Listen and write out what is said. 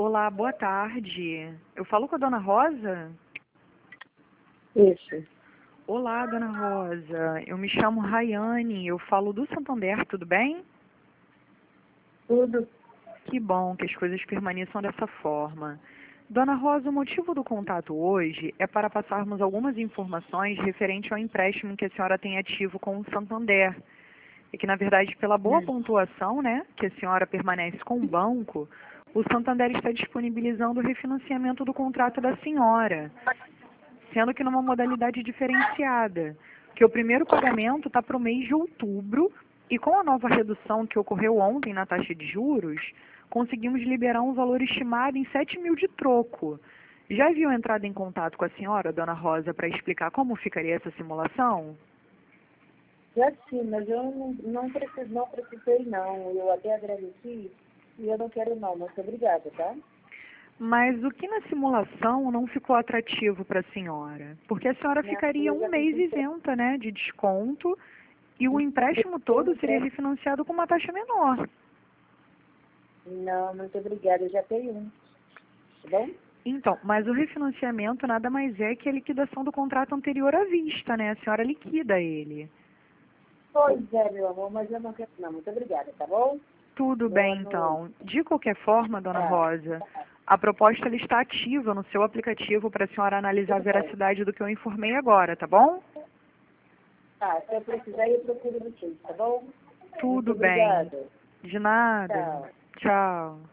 Olá, boa tarde. Eu falo com a dona Rosa? Isso. Olá, dona Rosa. Eu me chamo Rayane, eu falo do Santander, tudo bem? Tudo. Que bom que as coisas permaneçam dessa forma. Dona Rosa, o motivo do contato hoje é para passarmos algumas informações referente ao empréstimo que a senhora tem ativo com o Santander. E que, na verdade, pela boa pontuação, né, que a senhora permanece com o banco, o Santander está disponibilizando o refinanciamento do contrato da senhora, sendo que numa modalidade diferenciada, que o primeiro pagamento está para o mês de outubro e com a nova redução que ocorreu ontem na taxa de juros, conseguimos liberar um valor estimado em 7 mil de troco. Já haviam entrado em contato com a senhora, dona Rosa, para explicar como ficaria essa simulação? Já sim, mas eu não precisei não. Eu até agradeci e eu não quero não. Muito obrigada, tá? Mas o que na simulação não ficou atrativo para a senhora? Porque a senhora Minha ficaria filha um já mês tem isenta, né, de desconto e o empréstimo todo seria refinanciado com uma taxa menor. Não, muito obrigada. Eu já tenho um. Tá bom? Então, mas o refinanciamento nada mais é que a liquidação do contrato anterior à vista, né? A senhora liquida ele. Pois é, meu amor, mas eu não quero não. Muito obrigada, tá bom? Tudo Boa bem, noite. então. De qualquer forma, dona Tá. Rosa, a proposta ela está ativa no seu aplicativo para a senhora analisar a Tudo bem. veracidade do que eu informei agora, tá bom? Tá, se eu precisar, eu procuro vocês, tá bom? Muito Tudo bem. obrigada. De nada. Tchau. Tchau.